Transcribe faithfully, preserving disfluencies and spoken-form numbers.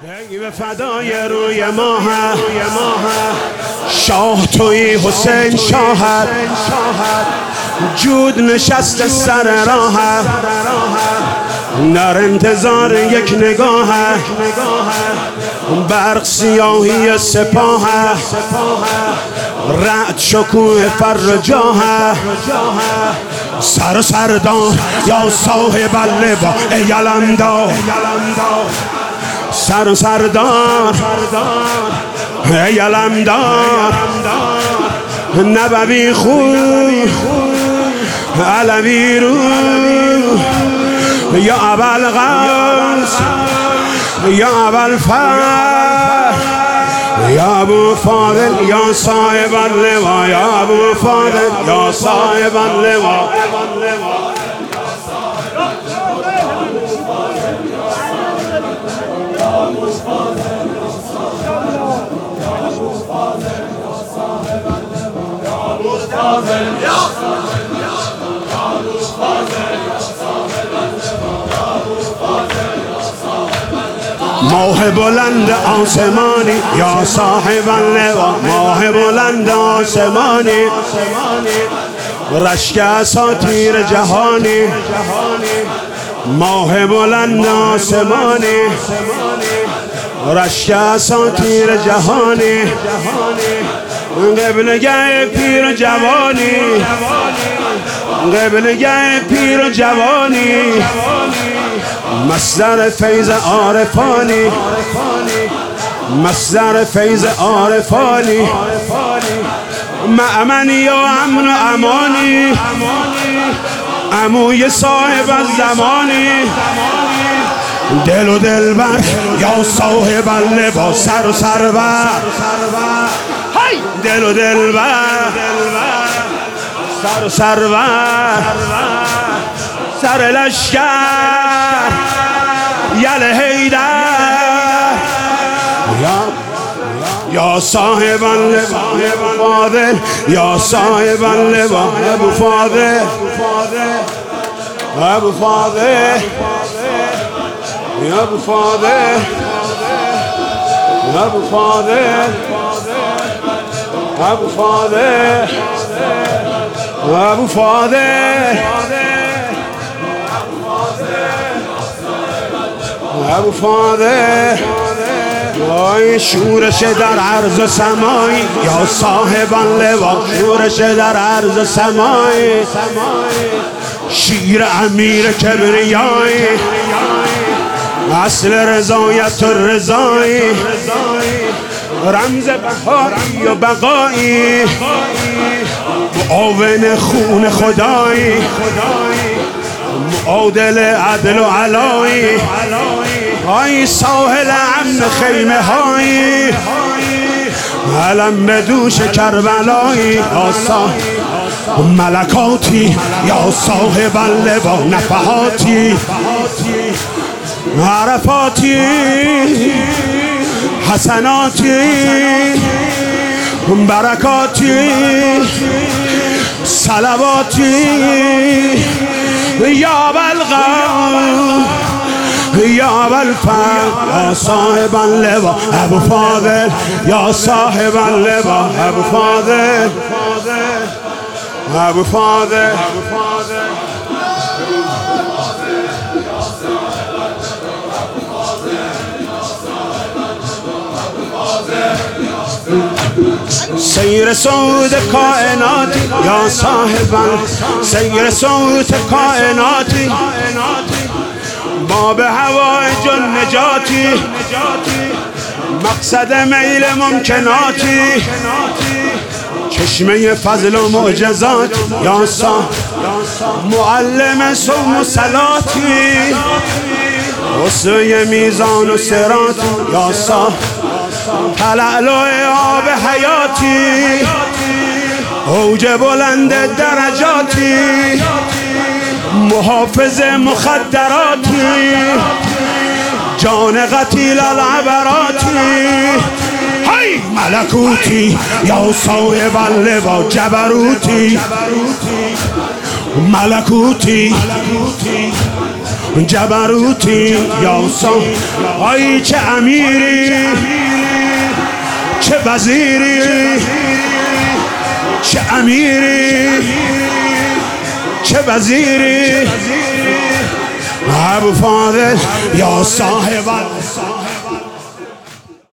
ای به فدای روی ماه شاه توی حسین شاهت جود نشست سر راه در انتظار یک نگاه برق سیاهی سپاه رعد شکوه فر جاه سر و سردار یا صاحب اللوا ای علمدار سر و سردار ای علمدار نبوی خوب علوی رو یا ابوالقاسم یا ابوالفضل یا ابو فاضل یا صاحب اللوا یا ابو فاضل یا صاحب اللوا ماه بلند آسمانی یا صاحب اللوا ماه بلند آسمانی رشک اساطیر جهانی ماه بلند آسمانی رشک اساطیر جهانی قبلگه پیر و جوانی قبلگه پیر و جوانی مصدر فیض عارفانی مصدر فیض عارفانی مأمنی و امن و امانی عموی صاحب الزمانی دل و دلبر یا صاحب اللوا سر و سرور دل و دلبر سر و سرور سر لشکر یل حیدر یا صاحب اللوا فاضل یا صاحب اللوا ابو فاضل ابو فاضل یا ابو فاضل ابو فاضل ابو فاضل ابو فاضل ابو فاضل وای شورش در عرض و سمای یا صاحب اللوا شورش در عرض و سمای شیر امیر کبریای اصل رضایت و رضای رمز بهایی و بقایی معاون خون خدایی معادل عدل و علایی های ساحل امن خیمه هایی علم به دوش کربلایی ملکاتی یا صاحب اللوا نفحاتی عرفاتی حسناتی برکاتی صلواتی یا ابوالقاسم یا ابوالفضل یا صاحب اللوا ابو فاضل یا صاحب اللوا ابو فاضل ابو فاضل سیر صوت کائناتی یا صاحب سیر صوت کائناتی باب هوایج نجاتی مقصد میل ممکناتی چشمه فضل و معجزات یا صاحب معلم صوم و صلاتی وسوی میزان و صراط یا صاحب تلالو آب حیاتی اوج بلند درجاتی محافظ مخدراتی جان قتیل العبراتی هی ملکوتی یا صاحب اللوا جبروتی ملکوتی جبروتی یا سا آی چه امیری چه وزیری چه امیری چه وزیری ابو فاضل یا صاحب